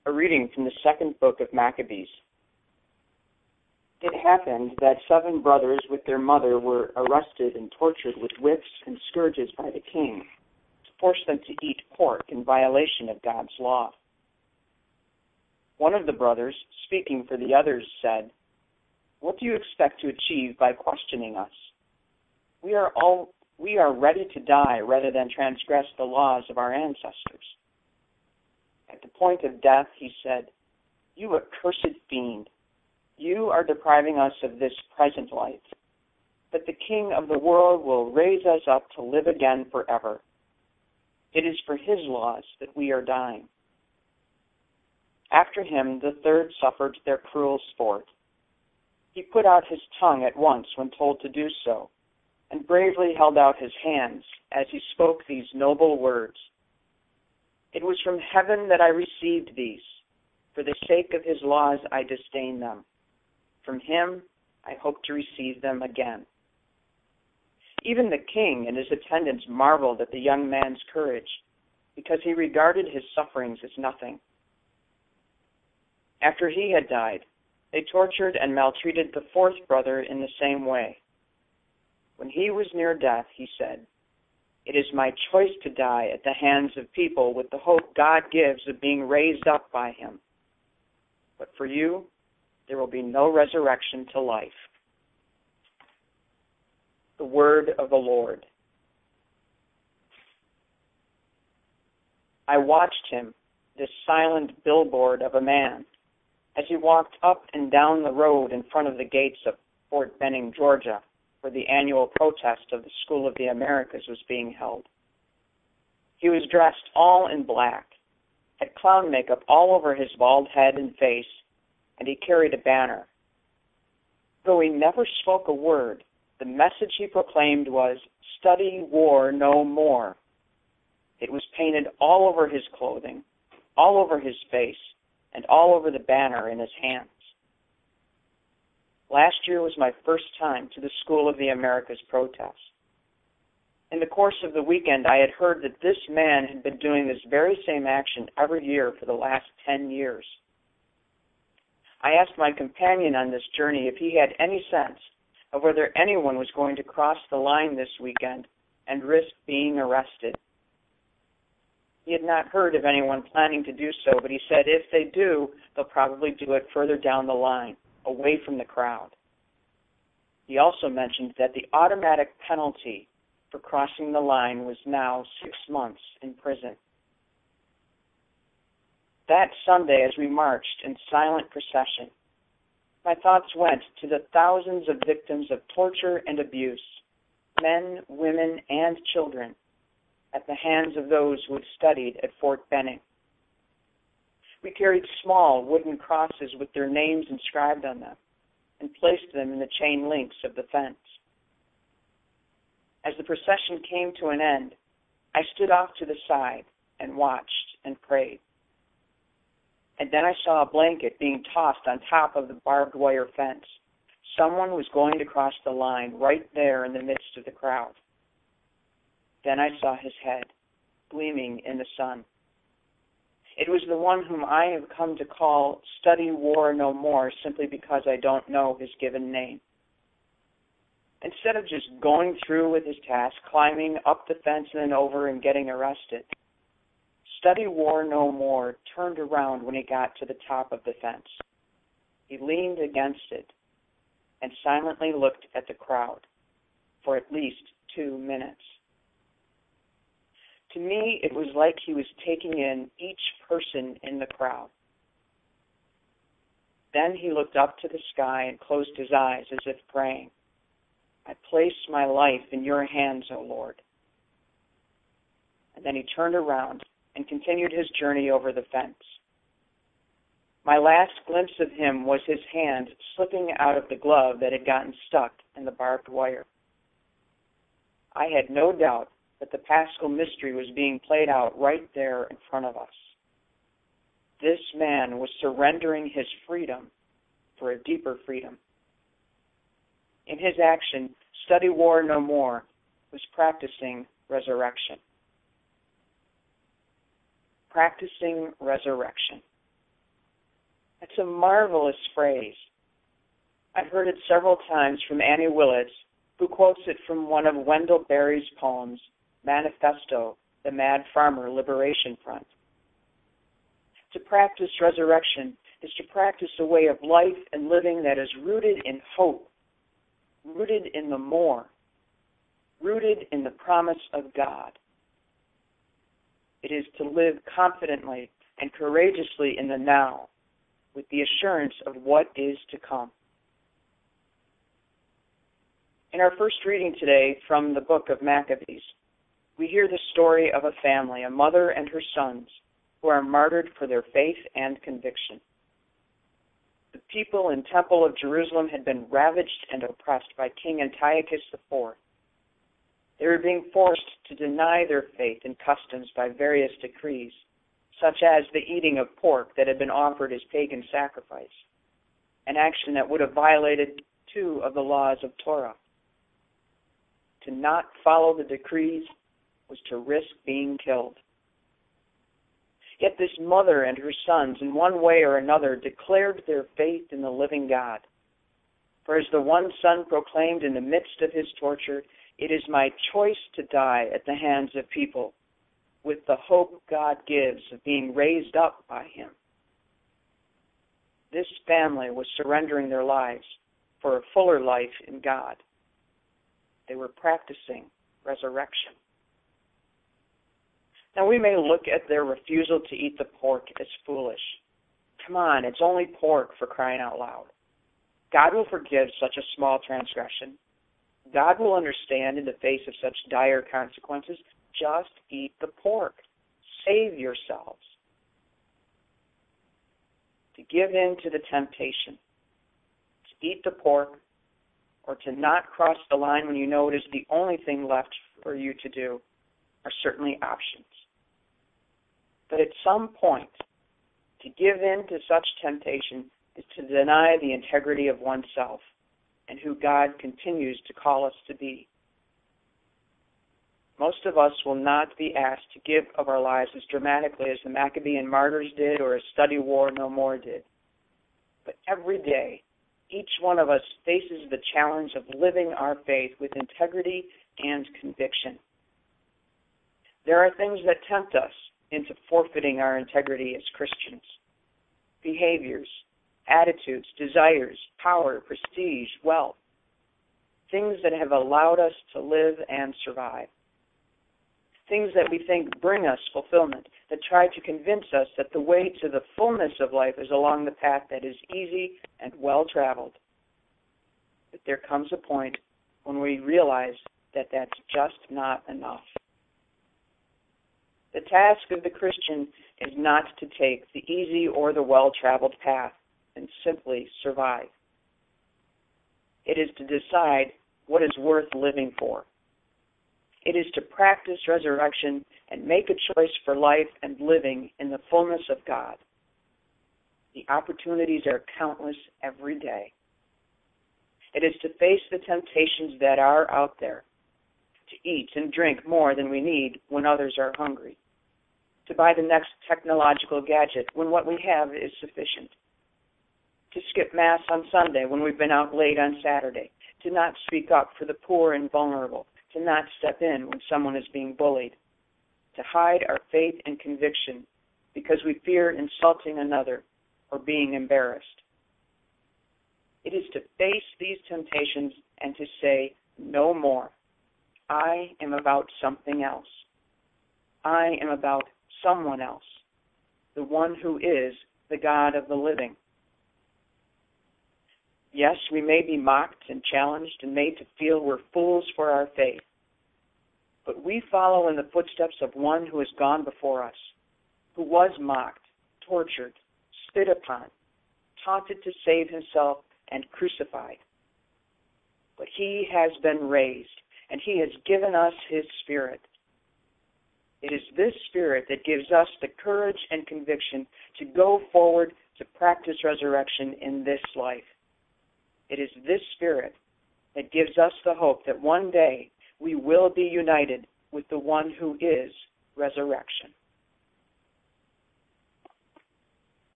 A reading from the second book of Maccabees. It happened that 7 brothers with their mother were arrested and tortured with whips and scourges by the king to force them to eat pork in violation of God's law. One of the brothers, speaking for the others, said, "What do you expect to achieve by questioning us? We are ready to die rather than transgress the laws of our ancestors." At the point of death, he said, "You accursed fiend, you are depriving us of this present life, but the King of the world will raise us up to live again forever. It is for his laws that we are dying." After him, the third suffered their cruel sport. He put out his tongue at once when told to do so, and bravely held out his hands as he spoke these noble words. "It was from heaven that I received these. For the sake of his laws I disdain them. From him I hope to receive them again." Even the king and his attendants marveled at the young man's courage, because he regarded his sufferings as nothing. After he had died, they tortured and maltreated the 4th brother in the same way. When he was near death, he said, "It is my choice to die at the hands of people with the hope God gives of being raised up by him. But for you, there will be no resurrection to life." The word of the Lord. I watched him, this silent billboard of a man, as he walked up and down the road in front of the gates of Fort Benning, Georgia, where the annual protest of the School of the Americas was being held. He was dressed all in black, had clown makeup all over his bald head and face, and he carried a banner. Though he never spoke a word, the message he proclaimed was, "Study war no more." It was painted all over his clothing, all over his face, and all over the banner in his hands. Last year was my first time to the School of the Americas protest. In the course of the weekend, I had heard that this man had been doing this very same action every year for the last 10 years. I asked my companion on this journey if he had any sense of whether anyone was going to cross the line this weekend and risk being arrested. He had not heard of anyone planning to do so, but he said if they do, they'll probably do it further down the line, away from the crowd. He also mentioned that the automatic penalty for crossing the line was now 6 months in prison. That Sunday, as we marched in silent procession, my thoughts went to the thousands of victims of torture and abuse, men, women, and children, at the hands of those who had studied at Fort Benning. We carried small wooden crosses with their names inscribed on them and placed them in the chain links of the fence. As the procession came to an end, I stood off to the side and watched and prayed. And then I saw a blanket being tossed on top of the barbed wire fence. Someone was going to cross the line right there in the midst of the crowd. Then I saw his head, gleaming in the sun. It was the one whom I have come to call Study War No More simply because I don't know his given name. Instead of just going through with his task, climbing up the fence and then over and getting arrested, Study War No More turned around when he got to the top of the fence. He leaned against it and silently looked at the crowd for at least 2 minutes. To me, it was like he was taking in each person in the crowd. Then he looked up to the sky and closed his eyes as if praying, "I place my life in your hands, O Lord." And then he turned around and continued his journey over the fence. My last glimpse of him was his hand slipping out of the glove that had gotten stuck in the barbed wire. I had no doubt that the Paschal mystery was being played out right there in front of us. This man was surrendering his freedom for a deeper freedom. In his action, Study War No More was practicing resurrection. Practicing resurrection. That's a marvelous phrase. I've heard it several times from Annie Willits, who quotes it from one of Wendell Berry's poems, Manifesto, the Mad Farmer Liberation Front. To practice resurrection is to practice a way of life and living that is rooted in hope, rooted in the more, rooted in the promise of God. It is to live confidently and courageously in the now, with the assurance of what is to come. In our first reading today from the book of Maccabees, we hear the story of a family, a mother and her sons, who are martyred for their faith and conviction. The people and temple of Jerusalem had been ravaged and oppressed by King Antiochus IV. They were being forced to deny their faith and customs by various decrees, such as the eating of pork that had been offered as pagan sacrifice, an action that would have violated 2 of the laws of Torah. To not follow the decrees was to risk being killed. Yet this mother and her sons, in one way or another, declared their faith in the living God. For as the one son proclaimed in the midst of his torture, "It is my choice to die at the hands of people, with the hope God gives of being raised up by him." This family was surrendering their lives for a fuller life in God. They were practicing resurrection. Now, we may look at their refusal to eat the pork as foolish. Come on, it's only pork, for crying out loud. God will forgive such a small transgression. God will understand in the face of such dire consequences. Just eat the pork. Save yourselves. To give in to the temptation, to eat the pork, or to not cross the line when you know it is the only thing left for you to do, are certainly options. But at some point, to give in to such temptation is to deny the integrity of oneself and who God continues to call us to be. Most of us will not be asked to give of our lives as dramatically as the Maccabean martyrs did or as Study War No More did. But every day, each one of us faces the challenge of living our faith with integrity and conviction. There are things that tempt us into forfeiting our integrity as Christians. Behaviors, attitudes, desires, power, prestige, wealth. Things that have allowed us to live and survive. Things that we think bring us fulfillment, that try to convince us that the way to the fullness of life is along the path that is easy and well-traveled. But there comes a point when we realize that that's just not enough. The task of the Christian is not to take the easy or the well-traveled path and simply survive. It is to decide what is worth living for. It is to practice resurrection and make a choice for life and living in the fullness of God. The opportunities are countless every day. It is to face the temptations that are out there, to eat and drink more than we need when others are hungry, to buy the next technological gadget when what we have is sufficient, to skip Mass on Sunday when we've been out late on Saturday, to not speak up for the poor and vulnerable, to not step in when someone is being bullied, to hide our faith and conviction because we fear insulting another or being embarrassed. It is to face these temptations and to say, no more. I am about something else. I am about someone else, the one who is the God of the living. Yes, we may be mocked and challenged and made to feel we're fools for our faith, but we follow in the footsteps of one who has gone before us, who was mocked, tortured, spit upon, taunted to save himself, and crucified. But he has been raised, and he has given us his Spirit. It is this Spirit that gives us the courage and conviction to go forward to practice resurrection in this life. It is this Spirit that gives us the hope that one day we will be united with the one who is resurrection.